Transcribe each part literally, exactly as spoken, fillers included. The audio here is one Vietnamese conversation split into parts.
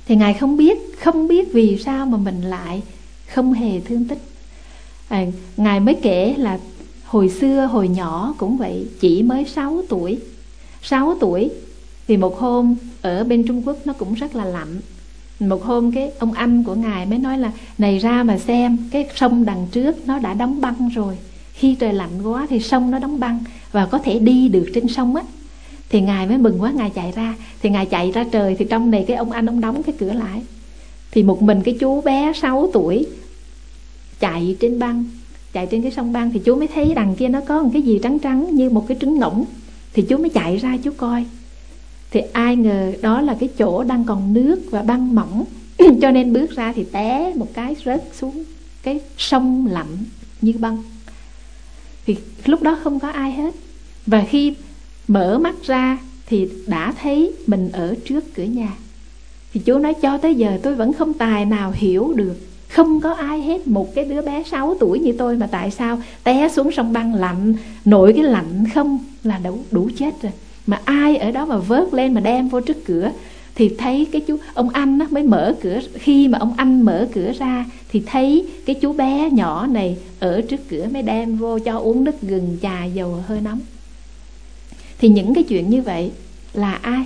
Thì Ngài không biết, không biết vì sao mà mình lại không hề thương tích. à, Ngài mới kể là hồi xưa, hồi nhỏ cũng vậy, chỉ mới sáu tuổi. Sáu tuổi thì một hôm ở bên Trung Quốc nó cũng rất là lạnh. Một hôm cái ông anh của Ngài mới nói là này ra mà xem, cái sông đằng trước nó đã đóng băng rồi. Khi trời lạnh quá thì sông nó đóng băng và có thể đi được trên sông á. Thì Ngài mới mừng quá, Ngài chạy ra. Thì Ngài chạy ra trời, thì trong này cái ông anh ông đóng cái cửa lại. Thì một mình cái chú bé sáu tuổi chạy trên băng, chạy trên cái sông băng. Thì chú mới thấy đằng kia nó có một cái gì trắng trắng như một cái trứng ngỗng. Thì chú mới chạy ra chú coi. Thì ai ngờ đó là cái chỗ đang còn nước và băng mỏng. Cho nên bước ra thì té một cái rớt xuống cái sông lạnh như băng. Thì lúc đó không có ai hết. Và khi mở mắt ra thì đã thấy mình ở trước cửa nhà. Thì chú nói cho tới giờ tôi vẫn không tài nào hiểu được, không có ai hết, một cái đứa bé sáu tuổi như tôi mà tại sao té xuống sông băng lạnh, nổi cái lạnh không là đủ, đủ chết rồi. Mà ai ở đó mà vớt lên mà đem vô trước cửa. Thì thấy cái chú, ông anh á, mới mở cửa. Khi mà ông anh mở cửa ra thì thấy cái chú bé nhỏ này ở trước cửa, mới đem vô cho uống nước gừng, trà, dầu hơi nóng. Thì những cái chuyện như vậy là ai?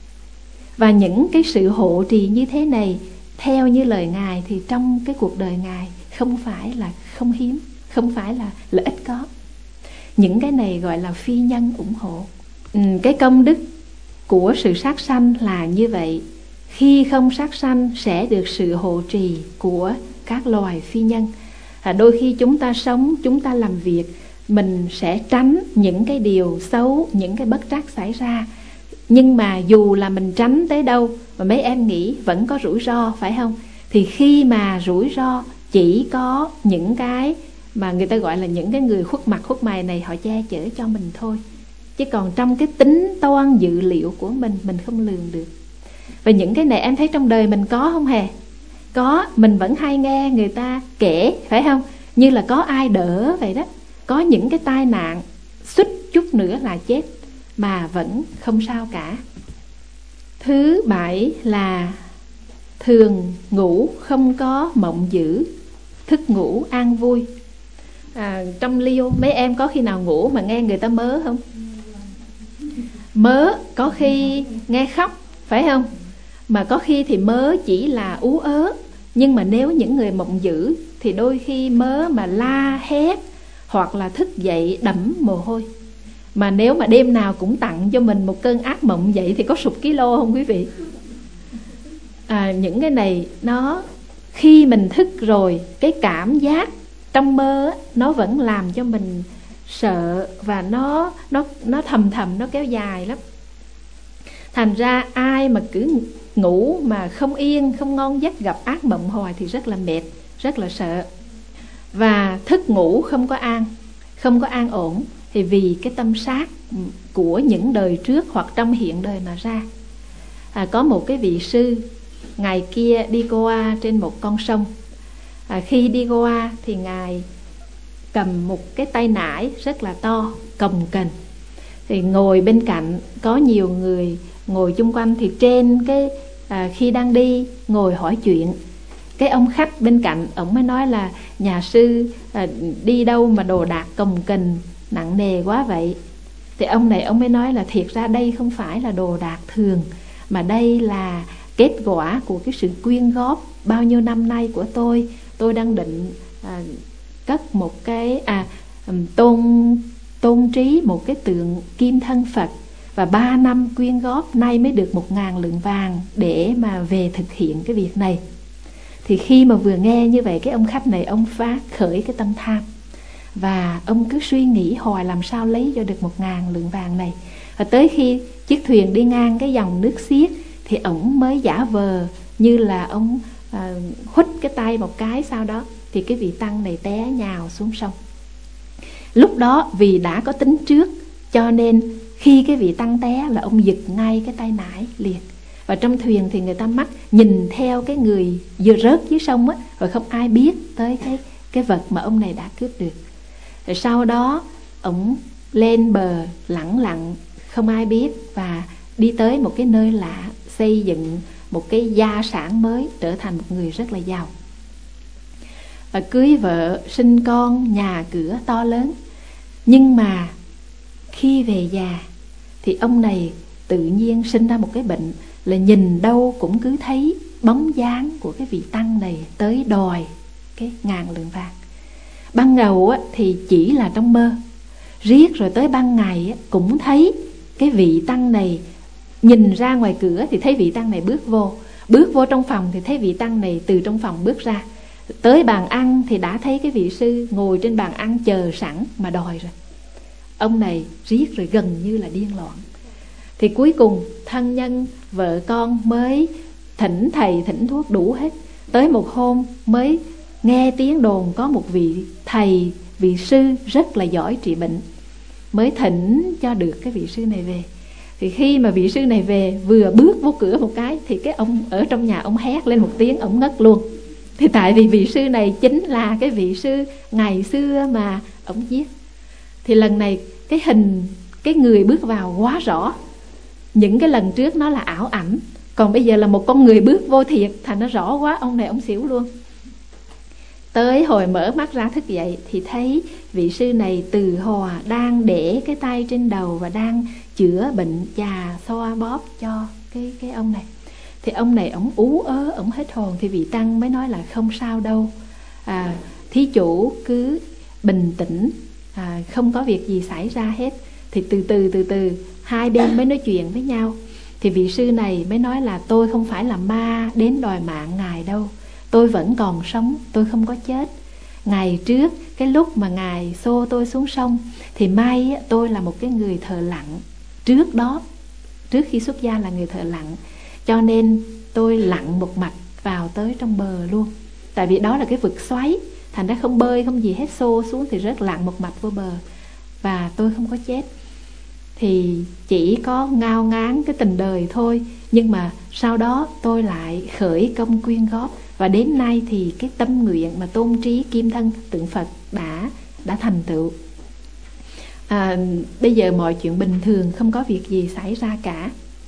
Và những cái sự hộ trì như thế này, theo như lời Ngài thì trong cái cuộc đời Ngài không phải là không hiếm, không phải là, là ít có. Những cái này gọi là phi nhân ủng hộ. ừ, Cái công đức của sự sát sanh là như vậy. Khi không sát sanh sẽ được sự hộ trì của các loài phi nhân. à, Đôi khi chúng ta sống, chúng ta làm việc, mình sẽ tránh những cái điều xấu, những cái bất trắc xảy ra. Nhưng mà dù là mình tránh tới đâu, mà mấy em nghĩ vẫn có rủi ro, phải không? Thì khi mà rủi ro chỉ có những cái mà người ta gọi là những cái người khuất mặt khuất mày này, họ che chở cho mình thôi. Chứ còn trong cái tính toán dự liệu của mình, mình không lường được. Và những cái này em thấy trong đời mình có không hề? Có, mình vẫn hay nghe người ta kể, phải không? Như là có ai đỡ vậy đó. Có những cái tai nạn suýt chút nữa là chết mà vẫn không sao cả. Thứ bảy là thường ngủ không có mộng dữ, thức ngủ an vui. à, Trong liêu mấy em có khi nào ngủ mà nghe người ta mớ không? Mớ có khi nghe khóc, phải không? Mà có khi thì mớ chỉ là ú ớ. Nhưng mà nếu những người mộng dữ thì đôi khi mớ mà la hét, hoặc là thức dậy đẫm mồ hôi. Mà nếu mà đêm nào cũng tặng cho mình một cơn ác mộng vậy thì có sụp kilo không quý vị? à, Những cái này nó khi mình thức rồi, cái cảm giác trong mơ nó vẫn làm cho mình sợ. Và nó, nó, nó thầm thầm, nó kéo dài lắm. Thành ra ai mà cứ ngủ mà không yên, không ngon giấc, gặp ác mộng hoài thì rất là mệt, rất là sợ. Và thức ngủ không có an, không có an ổn, thì vì cái tâm sát của những đời trước hoặc trong hiện đời mà ra. à, Có một cái vị sư, ngày kia đi qua trên một con sông. à, Khi đi qua thì Ngài cầm một cái tay nải rất là to, cồng kềnh. Thì ngồi bên cạnh có nhiều người ngồi chung quanh. Thì trên cái à, khi đang đi ngồi hỏi chuyện. Cái ông khách bên cạnh, ông mới nói là nhà sư à, đi đâu mà đồ đạc cồng kềnh nặng nề quá vậy? Thì ông này ông mới nói là thiệt ra đây không phải là đồ đạc thường, mà đây là kết quả của cái sự quyên góp bao nhiêu năm nay của tôi. Tôi đang định à, cất một cái à, tôn tôn trí một cái tượng kim thân Phật, và ba năm quyên góp nay mới được một ngàn lượng vàng để mà về thực hiện cái việc này. Thì khi mà vừa nghe như vậy, cái ông khách này ông phát khởi cái tâm tham, và ông cứ suy nghĩ hoài làm sao lấy cho được một ngàn lượng vàng này. Và tới khi chiếc thuyền đi ngang cái dòng nước xiết thì ông mới giả vờ như là ông à, hút cái tay một cái, sau đó thì cái vị tăng này té nhào xuống sông. Lúc đó vì đã có tính trước, cho nên khi cái vị tăng té là ông giật ngay cái tay nải liền. Và trong thuyền thì người ta mắt nhìn theo cái người vừa rớt dưới sông á, rồi không ai biết tới cái, cái vật mà ông này đã cướp được. Rồi sau đó ông lên bờ lẳng lặng, không ai biết, và đi tới một cái nơi lạ, xây dựng một cái gia sản mới, trở thành một người rất là giàu. Và cưới vợ, sinh con, nhà cửa to lớn. Nhưng mà khi về già thì ông này tự nhiên sinh ra một cái bệnh là nhìn đâu cũng cứ thấy bóng dáng của cái vị tăng này tới đòi cái ngàn lượng vàng. Ban đầu á, thì chỉ là trong mơ, riết rồi tới ban ngày á, cũng thấy cái vị tăng này, nhìn ra ngoài cửa thì thấy vị tăng này bước vô, bước vô trong phòng thì thấy vị tăng này từ trong phòng bước ra, tới bàn ăn thì đã thấy cái vị sư ngồi trên bàn ăn chờ sẵn mà đòi rồi. Ông này riết rồi gần như là điên loạn. Thì cuối cùng thân nhân, vợ con mới thỉnh thầy thỉnh thuốc đủ hết. Tới một hôm mới nghe tiếng đồn có một vị thầy, vị sư rất là giỏi trị bệnh, mới thỉnh cho được cái vị sư này về. Thì khi mà vị sư này về, vừa bước vô cửa một cái thì cái ông ở trong nhà ông hét lên một tiếng, ông ngất luôn. Thì tại vì vị sư này chính là cái vị sư ngày xưa mà ông giết. Thì lần này cái hình, cái người bước vào quá rõ. Những cái lần trước nó là ảo ảnh, còn bây giờ là một con người bước vô thiệt, thành nó rõ quá, ông này ông xỉu luôn. Tới hồi mở mắt ra thức dậy thì thấy vị sư này từ hòa đang để cái tay trên đầu và đang chữa bệnh, chà xoa bóp cho cái, cái ông này. Thì ông này ổng ú ớ, ổng hết hồn. Thì vị tăng mới nói là không sao đâu, à, thí chủ cứ bình tĩnh, à, không có việc gì xảy ra hết. Thì từ từ từ từ hai bên mới nói chuyện với nhau. Thì vị sư này mới nói là tôi không phải là ma đến đòi mạng ngài đâu, tôi vẫn còn sống, tôi không có chết. Ngày trước cái lúc mà ngài xô tôi xuống sông thì may tôi là một cái người thợ lặn, trước đó, trước khi xuất gia là người thợ lặn, cho nên tôi lặn một mạch vào tới trong bờ luôn. Tại vì đó là cái vực xoáy, thành ra không bơi không gì hết, xô xuống thì rất lặn một mạch vô bờ. Và tôi không có chết. Thì chỉ có ngao ngán cái tình đời thôi. Nhưng mà sau đó tôi lại khởi công quyên góp. Và đến nay thì cái tâm nguyện mà tôn trí kim thân tượng Phật đã, đã thành tựu. à, Bây giờ mọi chuyện bình thường, không có việc gì xảy ra cả.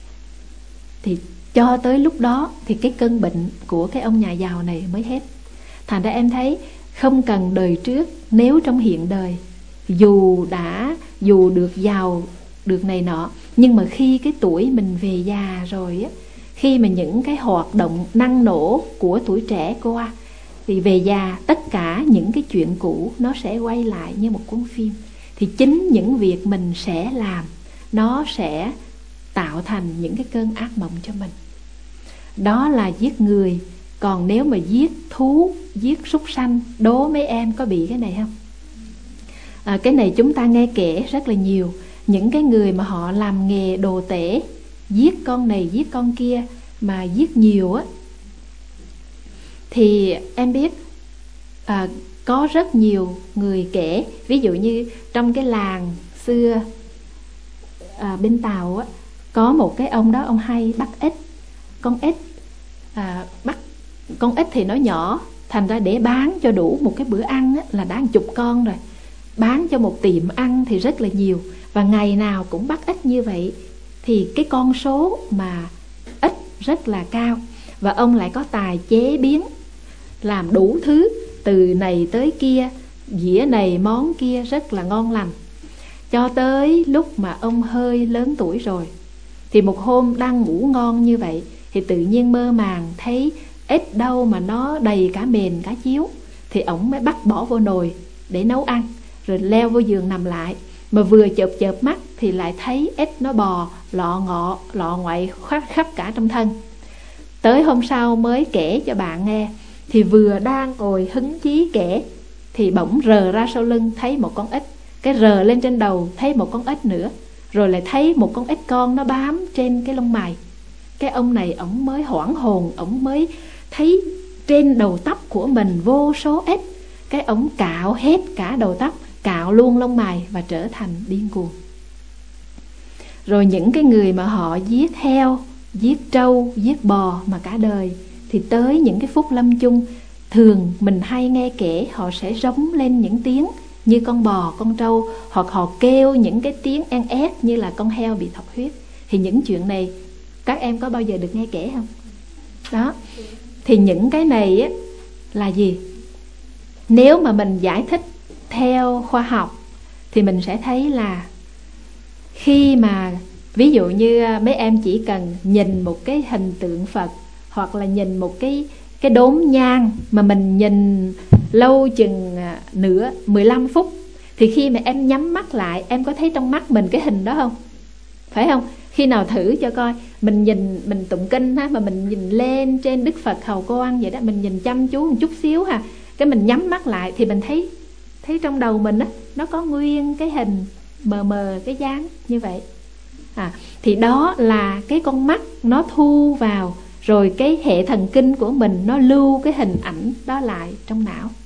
Thì cho tới lúc đó thì cái cơn bệnh của cái ông nhà giàu này mới hết. Thành ra em thấy không cần đời trước, nếu trong hiện đời dù đã dù được giàu, được này nọ, nhưng mà khi cái tuổi mình về già rồi á, khi mà những cái hoạt động năng nổ của tuổi trẻ qua, thì về già tất cả những cái chuyện cũ nó sẽ quay lại như một cuốn phim. Thì chính những việc mình sẽ làm, nó sẽ tạo thành những cái cơn ác mộng cho mình. Đó là giết người. Còn nếu mà giết thú, giết súc sanh, đố mấy em có bị cái này không? À, cái này chúng ta nghe kể rất là nhiều. Những cái người mà họ làm nghề đồ tể, giết con này giết con kia, mà giết nhiều á, thì em biết à, có rất nhiều người kể. Ví dụ như trong cái làng xưa à, bên Tàu á, có một cái ông đó, ông hay bắt ếch. Con ếch à, bắt con ếch thì nó nhỏ, thành ra để bán cho đủ một cái bữa ăn á, là đã một chục con rồi. Bán cho một tiệm ăn thì rất là nhiều. Và ngày nào cũng bắt ếch như vậy, thì cái con số mà ếch rất là cao. Và ông lại có tài chế biến, làm đủ thứ, từ này tới kia, dĩa này món kia rất là ngon lành. Cho tới lúc mà ông hơi lớn tuổi rồi, thì một hôm đang ngủ ngon như vậy, thì tự nhiên mơ màng thấy ếch đâu mà nó đầy cả mền cả chiếu. Thì ổng mới bắt bỏ vô nồi để nấu ăn, rồi leo vô giường nằm lại. Mà vừa chợp chợp mắt thì lại thấy ếch nó bò lọ ngọ lọ ngoại khắp, khắp cả trong thân. Tới hôm sau mới kể cho bạn nghe. Thì vừa đang ngồi hứng chí kể, thì bỗng rờ ra sau lưng thấy một con ếch. Cái rờ lên trên đầu thấy một con ếch nữa. Rồi lại thấy một con ếch con nó bám trên cái lông mày. Cái ông này ổng mới hoảng hồn, ổng mới thấy trên đầu tóc của mình vô số ếch. Cái ổng cạo hết cả đầu tóc, cạo luôn lông mày và trở thành điên cuồng. Rồi những cái người mà họ giết heo, giết trâu, giết bò mà cả đời, thì tới những cái phút lâm chung, thường mình hay nghe kể họ sẽ rống lên những tiếng như con bò, con trâu, hoặc họ kêu những cái tiếng en ét như là con heo bị thọc huyết. Thì những chuyện này các em có bao giờ được nghe kể không? Đó. Thì những cái này á, là gì? Nếu mà mình giải thích theo khoa học thì mình sẽ thấy là khi mà ví dụ như mấy em chỉ cần nhìn một cái hình tượng Phật, hoặc là nhìn một cái cái đốm nhang mà mình nhìn lâu chừng nửa mười lăm phút, thì khi mà em nhắm mắt lại, em có thấy trong mắt mình cái hình đó không? Phải không? Khi nào thử cho coi, mình nhìn, mình tụng kinh ha, mà mình nhìn lên trên Đức Phật Hầu Quan vậy đó, mình nhìn chăm chú một chút xíu ha, cái mình nhắm mắt lại thì mình thấy thấy trong đầu mình á, nó có nguyên cái hình mờ mờ, cái dáng như vậy. À, thì đó là cái con mắt nó thu vào, rồi cái hệ thần kinh của mình nó lưu cái hình ảnh đó lại trong não.